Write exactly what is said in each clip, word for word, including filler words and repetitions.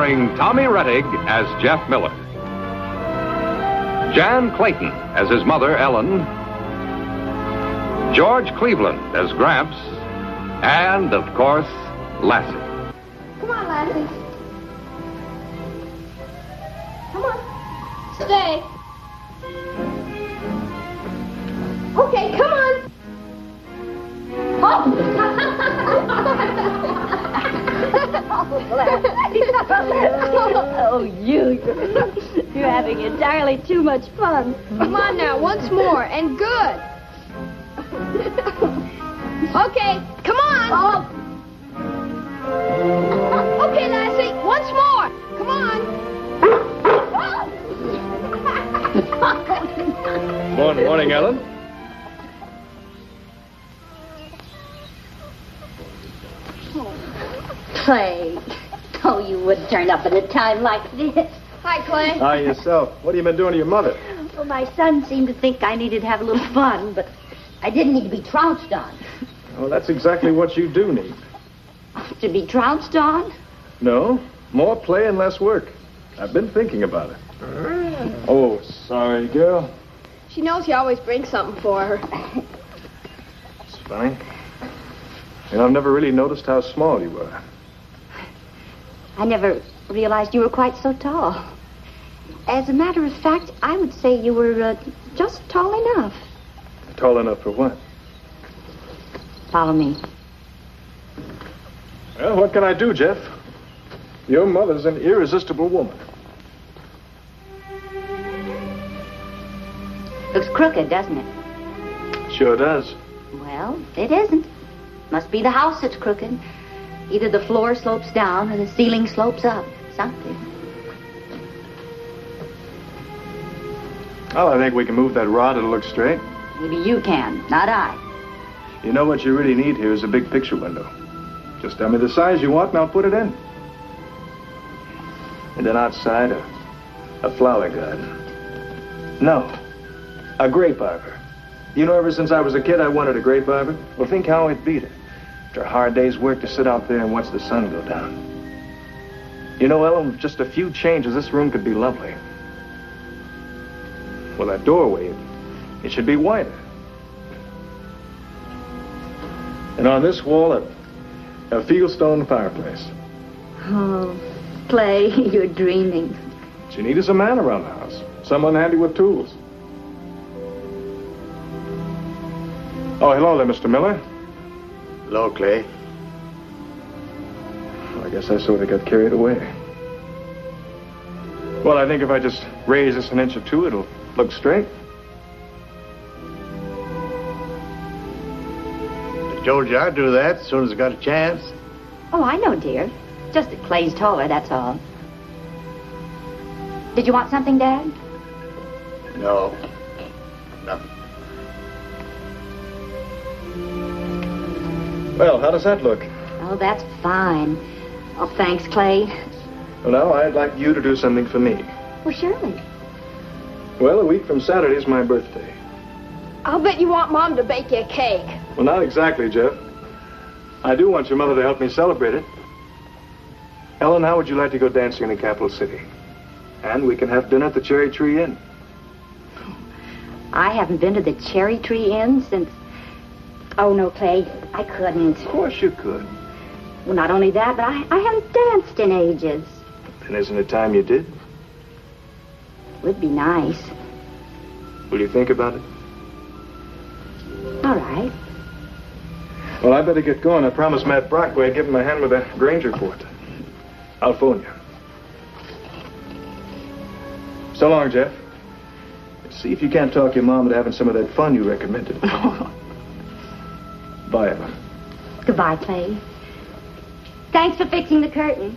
starring Tommy Rettig as Jeff Miller, Jan Clayton as his mother, Ellen, George Cleveland as Gramps, and, of course, Lassie. Come on, Lassie. Come on. Stay. Okay, come on. Oh! Oh, you. You're having entirely too much fun. Come on now, once more, and good. Okay, come on. Oh. Okay, Lassie, once more. Come on. Morning, morning, Ellen. Clay. Oh, you would turn up at a time like this. Hi, Clay. Hi, yourself. What have you been doing to your mother? Well, my son seemed to think I needed to have a little fun, but I didn't need to be trounced on. Well, that's exactly what you do need. To be trounced on? No, more play and less work. I've been thinking about it. Oh, sorry, girl. She knows you always bring something for her. It's funny. You know, I've never really noticed how small you were. I never realized you were quite so tall. As a matter of fact, I would say you were uh, just tall enough. Tall enough for what? Follow me. Well, what can I do, Jeff? Your mother's an irresistible woman. Looks crooked, doesn't it? Sure does. Well, it isn't. Must be the house that's crooked. Either the floor slopes down or the ceiling slopes up. Something. Well, I think we can move that rod. It'll look straight. Maybe you can, not I. You know what you really need here is a big picture window. Just tell me the size you want and I'll put it in. And then outside, a, a flower garden. No, a grape arbor. You know, ever since I was a kid, I wanted a grape arbor. Well, think how I'd beat it. After a hard day's work to sit out there and watch the sun go down. You know, Ellen, with just a few changes, this room could be lovely. Well, that doorway, it should be wider. And on this wall, a, a fieldstone fireplace. Oh, Clay, you're dreaming. What you need is a man around the house. Someone handy with tools. Oh, hello there, Mister Miller. Hello, Clay. Well, I guess I sort of got carried away. Well, I think if I just raise this an inch or two, it'll look straight. I told you I'd do that as soon as I got a chance. Oh, I know, dear. Just that Clay's taller, that's all. Did you want something, Dad? No. Nothing. Well, how does that look? Oh, that's fine. Oh, thanks, Clay. Well, now, I'd like you to do something for me. Well, surely. Well, a week from Saturday is my birthday. I'll bet you want Mom to bake you a cake. Well, not exactly, Jeff. I do want your mother to help me celebrate it. Ellen, how would you like to go dancing in the capital city? And we can have dinner at the Cherry Tree Inn. I haven't been to the Cherry Tree Inn since... Oh, no, Clay, I couldn't. Of course you could. Well, not only that, but I, I haven't danced in ages. And isn't it time you did? Would be nice. Will you think about it? All right. Well, I better get going. I promised Matt Brockway I'd give him a hand with a Granger report. I'll phone you. So long, Jeff. See if you can't talk your mom into having some of that fun you recommended. Bye, Ellen. Goodbye, Clay. Thanks for fixing the curtain.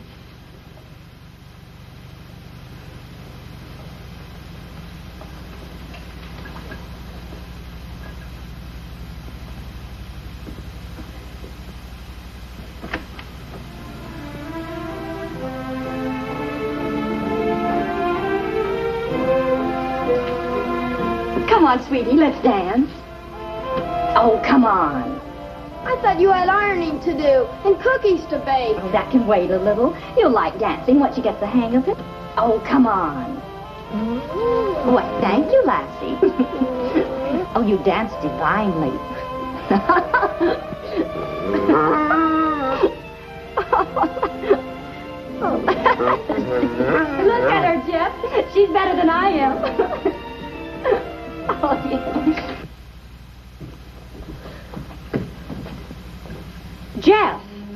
Come on, sweetie, let's dance. Oh, come on. I thought you had ironing to do and cookies to bake. Oh, that can wait a little. You'll like dancing once you get the hang of it. Oh, come on. Why, thank you, Lassie. Oh, you dance divinely. Look at her, Jeff. She's better than I am. Oh, yeah. Jeff.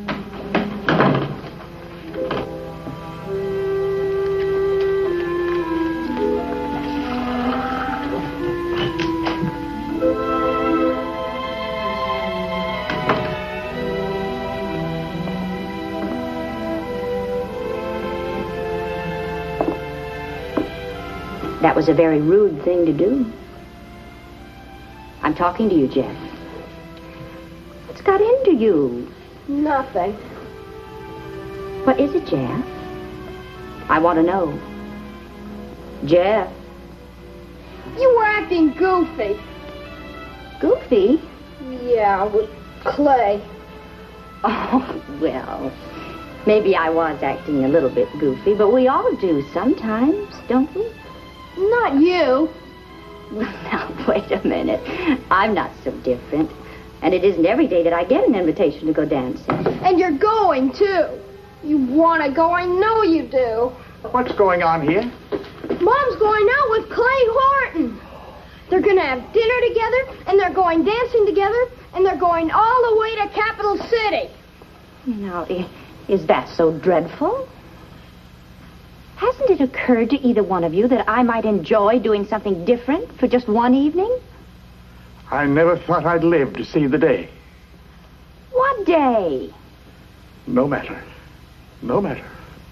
That was a very rude thing to do. I'm talking to you, Jeff. What's got into you? Nothing. What is it, Jeff? I want to know. Jeff. You were acting goofy. Goofy? Yeah, with Clay. Oh, well, maybe I was acting a little bit goofy, but we all do sometimes, don't we? Not you. Now, wait a minute. I'm not so different. And it isn't every day that I get an invitation to go dancing. And you're going, too. You want to go, I know you do. What's going on here? Mom's going out with Clay Horton. They're going to have dinner together, and they're going dancing together, and they're going all the way to Capital City. Now, i- is that so dreadful? Hasn't it occurred to either one of you that I might enjoy doing something different for just one evening? I never thought I'd live to see the day. What day? No matter. No matter.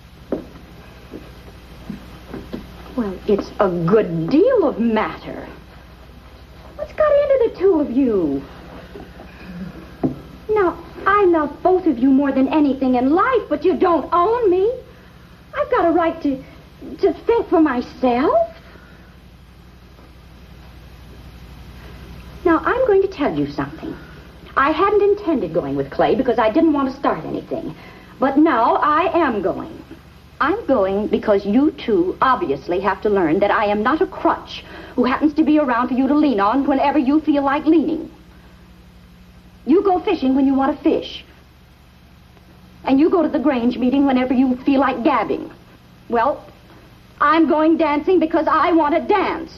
Well, it's a good deal of matter. What's got into the two of you? Now, I love both of you more than anything in life, but you don't own me. I've got a right to, to think for myself. Now, I'm going to tell you something. I hadn't intended going with Clay because I didn't want to start anything. But now I am going. I'm going because you two obviously have to learn that I am not a crutch who happens to be around for you to lean on whenever you feel like leaning. You go fishing when you want to fish. And you go to the Grange meeting whenever you feel like gabbing. Well, I'm going dancing because I want to dance.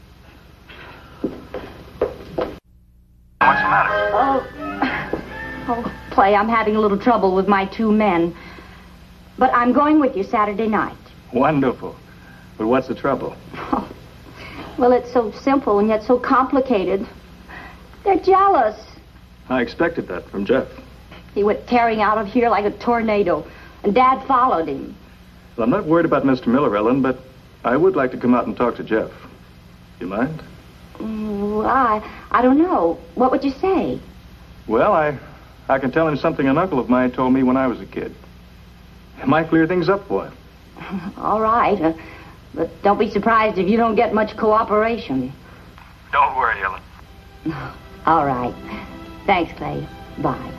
What's the matter? Oh, oh, Clay, I'm having a little trouble with my two men. But I'm going with you Saturday night. Wonderful. But what's the trouble? Oh, well, it's so simple and yet so complicated. They're jealous. I expected that from Jeff. He went tearing out of here like a tornado, and Dad followed him. Well, I'm not worried about Mister Miller, Ellen, but I would like to come out and talk to Jeff. You mind? Mm, I, I don't know. What would you say? Well, I, I can tell him something an uncle of mine told me when I was a kid. It might clear things up for him. All right, uh, but don't be surprised if you don't get much cooperation. Don't worry, Ellen. All right. Thanks, Clay. Bye.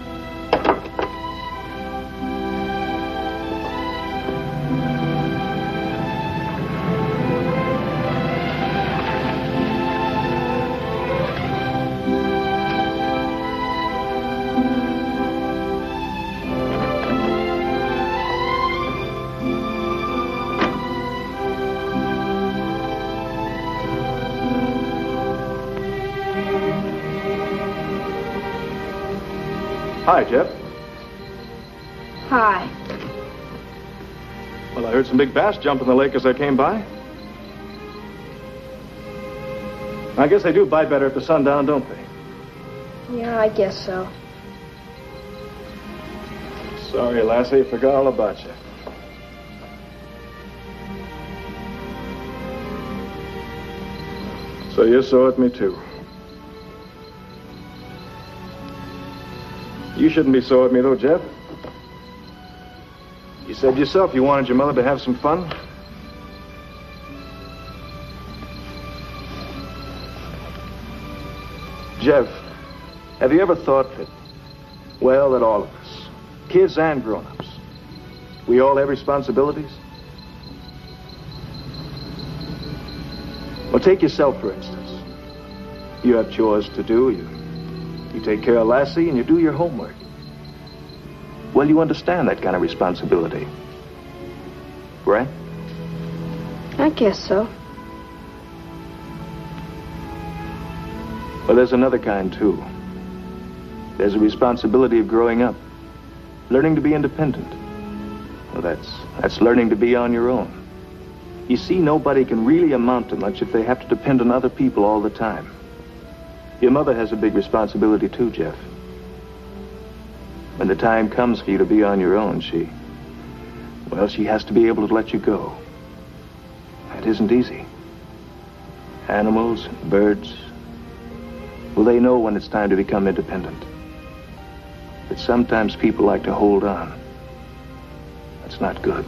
Hi, Jeff. Hi. Well, I heard some big bass jump in the lake as I came by. I guess they do bite better at the sundown, don't they? Yeah, I guess so. Sorry, Lassie, forgot all about you. So you're sore at me, too. You shouldn't be sore at me, though, Jeff. You said yourself you wanted your mother to have some fun. Jeff, have you ever thought that Well, that all of us, kids and grown-ups, we all have responsibilities. Well, take yourself, for instance. You have chores to do. You, you take care of Lassie, and you do your homework. Well, you understand that kind of responsibility, right? I guess so. Well, there's another kind, too. There's a responsibility of growing up, learning to be independent. Well, that's, that's learning to be on your own. You see, nobody can really amount to much if they have to depend on other people all the time. Your mother has a big responsibility, too, Jeff. When the time comes for you to be on your own, she... well, she has to be able to let you go. That isn't easy. Animals, birds... well, they know when it's time to become independent. But sometimes people like to hold on. That's not good.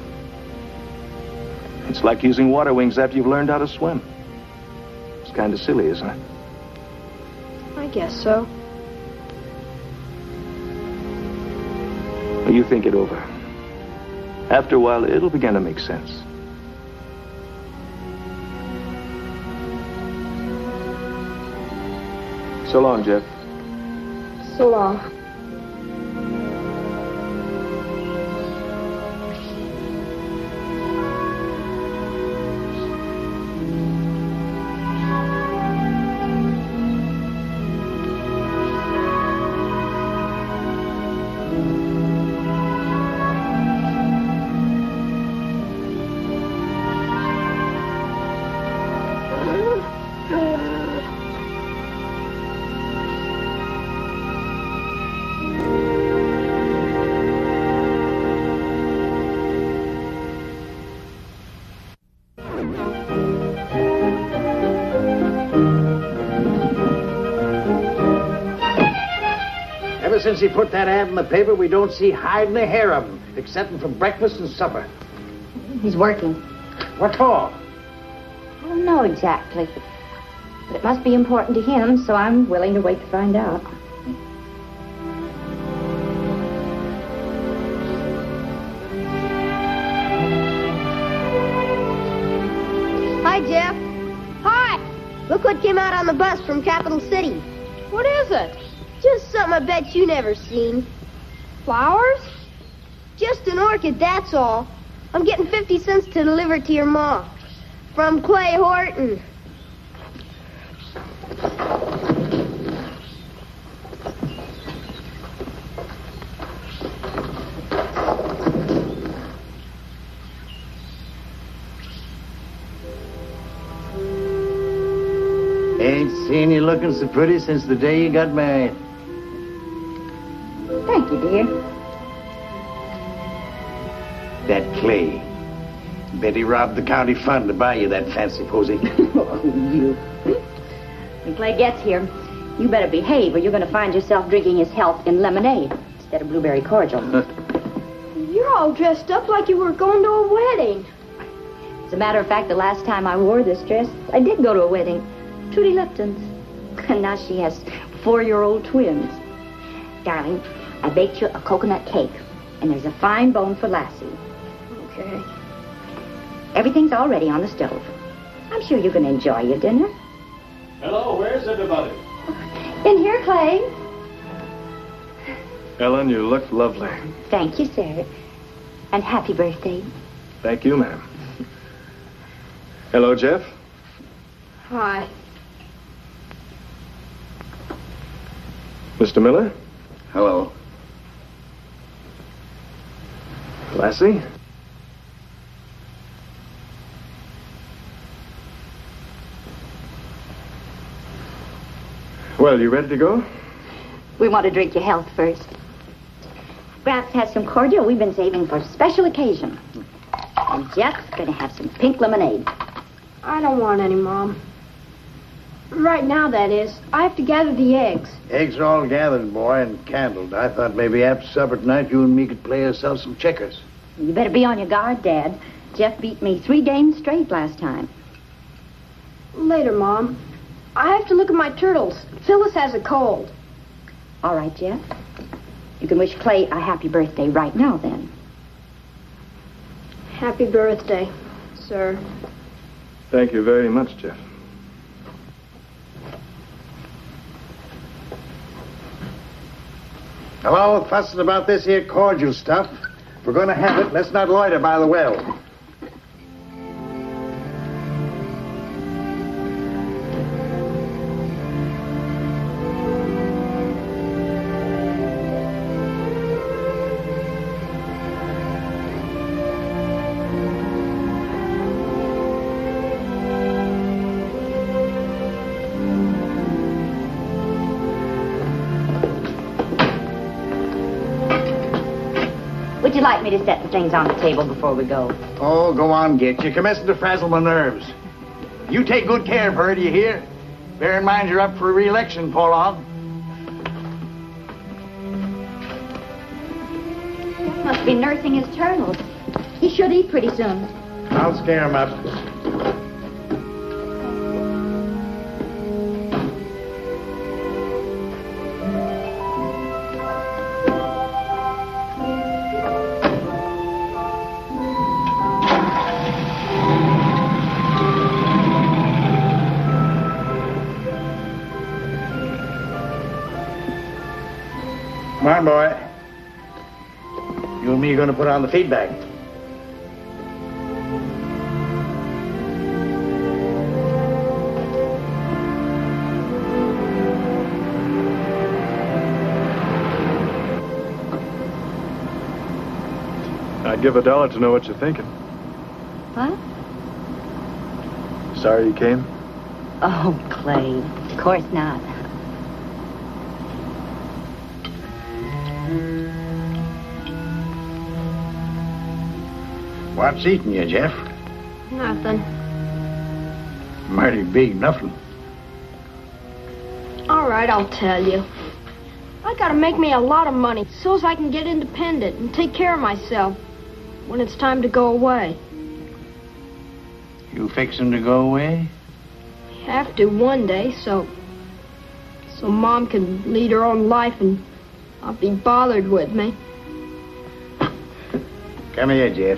It's like using water wings after you've learned how to swim. It's kind of silly, isn't it? I guess so. Well, you think it over. After a while, it'll begin to make sense. So long, Jeff. So long. Since he put that ad in the paper, we don't see hide nor hair of him, excepting for breakfast and supper. He's working. What for? I don't know exactly. But it must be important to him, so I'm willing to wait to find out. Hi, Jeff. Hi. Look what came out on the bus from Capital City. What is it? Just something I bet you never seen. Flowers? Just an orchid, that's all. I'm getting fifty cents to deliver it to your mom. From Clay Horton. Ain't seen you looking so pretty since the day you got married. Thank you, dear. That Clay. Bet he robbed the county fund to buy you that fancy posy. Oh, you. When Clay gets here, you better behave or you're going to find yourself drinking his health in lemonade instead of blueberry cordial. You're all dressed up like you were going to a wedding. As a matter of fact, the last time I wore this dress, I did go to a wedding. Trudy Lipton's. And now she has four-year-old twins. Darling, I baked you a coconut cake, and there's a fine bone for Lassie. Okay. Everything's all ready on the stove. I'm sure you're going to enjoy your dinner. Hello, where's everybody? In here, Clay. Ellen, you look lovely. Thank you, sir. And happy birthday. Thank you, ma'am. Hello, Jeff. Hi. Mister Miller? Hello. Lassie? Well, you ready to go? We want to drink your health first. Gramps has some cordial we've been saving for a special occasion. And Jeff's going to have some pink lemonade. I don't want any, Mom. Right now, that is. I have to gather the eggs. Eggs are all gathered, boy, and candled. I thought maybe after supper tonight you and me could play ourselves some checkers. You better be on your guard, Dad. Jeff beat me three games straight last time. Later, Mom. I have to look at my turtles. Phyllis has a cold. All right, Jeff. You can wish Clay a happy birthday right now, then. Happy birthday, sir. Thank you very much, Jeff. Hello, fussing about this here cordial stuff. If we're going to have it, let's not loiter by the well. Would you like me to set the things on the table before we go? Oh, go on, Git. You're commencing to frazzle my nerves. You take good care of her, do you hear? Bear in mind you're up for re-election, Paulon. Must be nursing his turtles. He should eat pretty soon. I'll scare him up. Come on, boy. You and me are going to put on the feedback. I'd give a dollar to know what you're thinking. What? Sorry you came? Oh, Clay. Of course not. What's eating you, Jeff? Nothing. Mighty big nothing. All right, I'll tell you. I gotta make me a lot of money so's I can get independent and take care of myself when it's time to go away. You fixing to go away? Have to one day, so... so Mom can lead her own life and not be bothered with me. Come here, Jeff.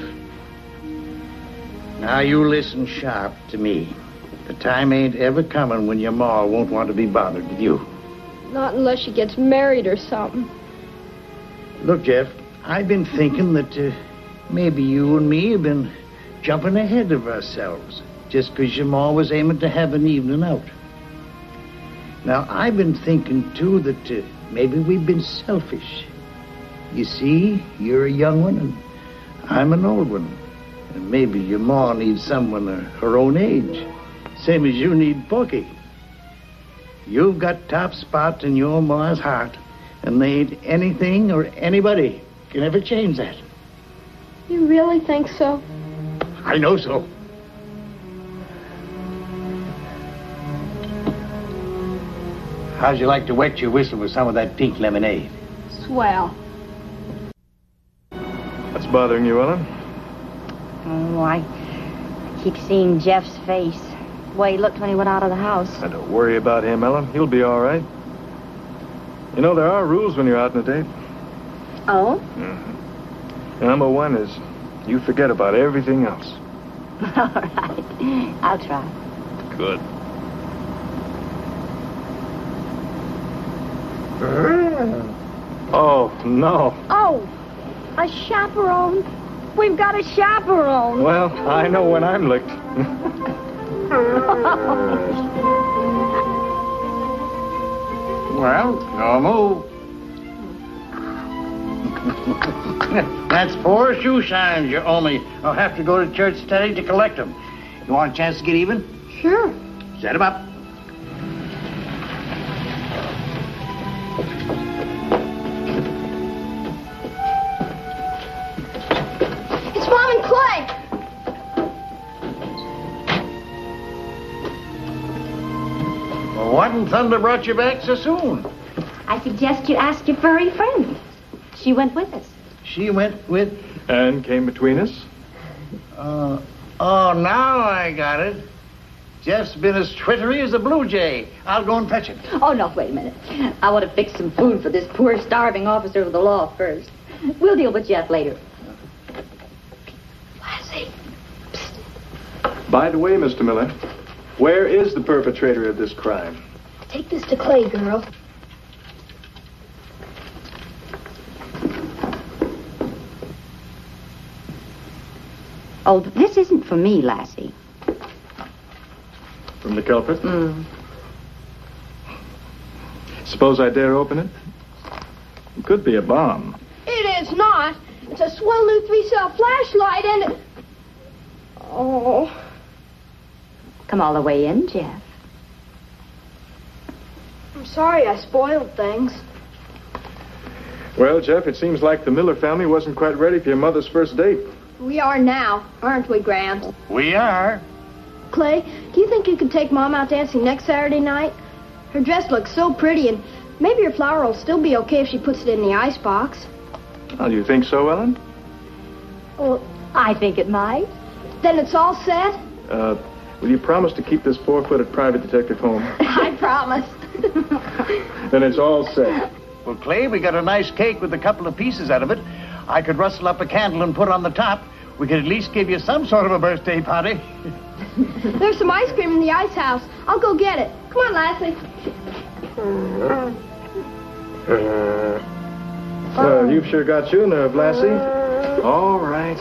Now you listen sharp to me. The time ain't ever coming when your ma won't want to be bothered with you. Not unless she gets married or something. Look, Jeff, I've been thinking that uh, maybe you and me have been jumping ahead of ourselves just because your ma was aiming to have an evening out. Now, I've been thinking, too, that uh, maybe we've been selfish. You see, you're a young one and I'm an old one. And maybe your ma needs someone uh, her own age, same as you need Porky. You've got top spot in your ma's heart, and there ain't anything or anybody can ever change that. You really think so? I know so. How'd you like to wet your whistle with some of that pink lemonade? Swell. What's bothering you, Ellen? Oh, I keep seeing Jeff's face. The way he looked when he went out of the house. Now, don't worry about him, Ellen. He'll be all right. You know, there are rules when you're out on a date. Oh? Mm-hmm. Number one is you forget about everything else. All right. I'll try. Good. Oh, no. Oh, a chaperone. We've got a chaperone. Well, I know when I'm licked. Well, no move. That's four shoe shines you owe me. I'll have to go to church today to collect them. You want a chance to get even? Sure. Set them up. It's Mom and Clay. Well, what in thunder brought you back so soon? I suggest you ask your furry friend. She went with us. She went with... And came between us? Uh, oh, now I got it. Jeff's been as twittery as a blue jay. I'll go and fetch him. Oh, no, wait a minute. I want to fix some food for this poor starving officer of the law first. We'll deal with Jeff later. Lassie. By the way, Mister Miller, where is the perpetrator of this crime? Take this to Clay, girl. Oh, this isn't for me, Lassie. From the culprit? Mm. Suppose I dare open it? It could be a bomb. It is not. It's a swell new three-cell flashlight and it... Oh. Come all the way in, Jeff. I'm sorry I spoiled things. Well, Jeff, it seems like the Miller family wasn't quite ready for your mother's first date. We are now, aren't we, Gramps? We are. Clay, do you think you could take Mom out dancing next Saturday night? Her dress looks so pretty, and maybe her flower will still be okay if she puts it in the icebox. Oh, you think so, Ellen? Well, I think it might. then it's all set? Uh, will you promise to keep this four-footed private detective home? I promise. Then it's all set. Well, Clay, we got a nice cake with a couple of pieces out of it. I could rustle up a candle and put on the top. We could at least give you some sort of a birthday party. There's some ice cream in the ice house. I'll go get it. Come on, Lassie. Well, you've sure got your nerve, Lassie. All right.